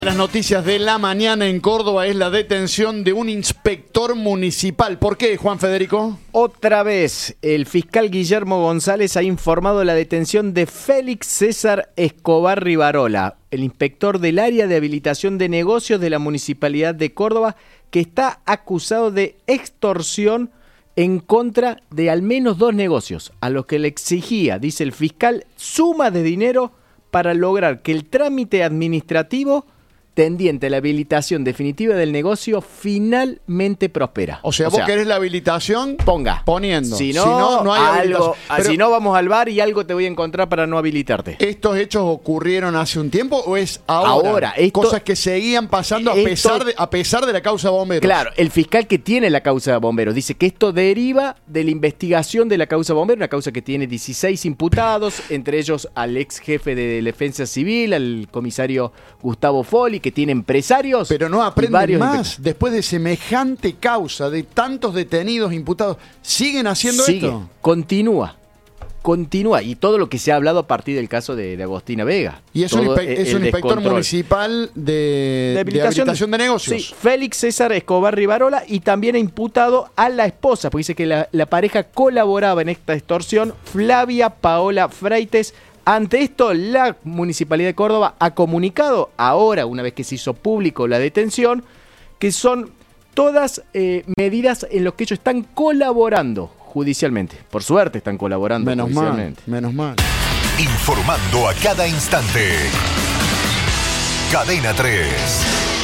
Las noticias de la mañana en Córdoba es la detención de un inspector municipal. ¿Por qué, Juan Federico? Otra vez, el fiscal Guillermo González ha informado la detención de Félix César Escobar Rivarola, el inspector del área de habilitación de negocios de la Municipalidad de Córdoba, que está acusado de extorsión en contra de al menos 2 negocios, a los que le exigía, dice el fiscal, sumas de dinero para lograr que el trámite administrativo tendiente a la habilitación definitiva del negocio finalmente prospera. O sea, vos querés la habilitación, poniendo. Si no, no hay algo, si no vamos al bar y algo te voy a encontrar para no habilitarte. ¿Estos hechos ocurrieron hace un tiempo o es ahora? Cosas que seguían pasando a pesar de la causa de bomberos. Claro, el fiscal que tiene la causa de bomberos dice que esto deriva de la investigación de la causa de bomberos, una causa que tiene 16 imputados, entre ellos al ex jefe de Defensa Civil, al comisario Gustavo Foli, que tiene empresarios. Pero no aprenden más. Después de semejante causa, de tantos detenidos, imputados, ¿siguen haciendo esto? Continúa. Y todo lo que se ha hablado a partir del caso de Agostina Vega. Y es un inspector municipal de habilitación de negocios. Sí, Félix César Escobar Rivarola, y también ha imputado a la esposa, porque dice que la pareja colaboraba en esta extorsión, Flavia Paola Freites. Ante esto, la Municipalidad de Córdoba ha comunicado, ahora, una vez que se hizo público la detención, que son todas medidas en las que ellos están colaborando judicialmente. Por suerte están colaborando judicialmente. Menos mal. Informando a cada instante. Cadena 3.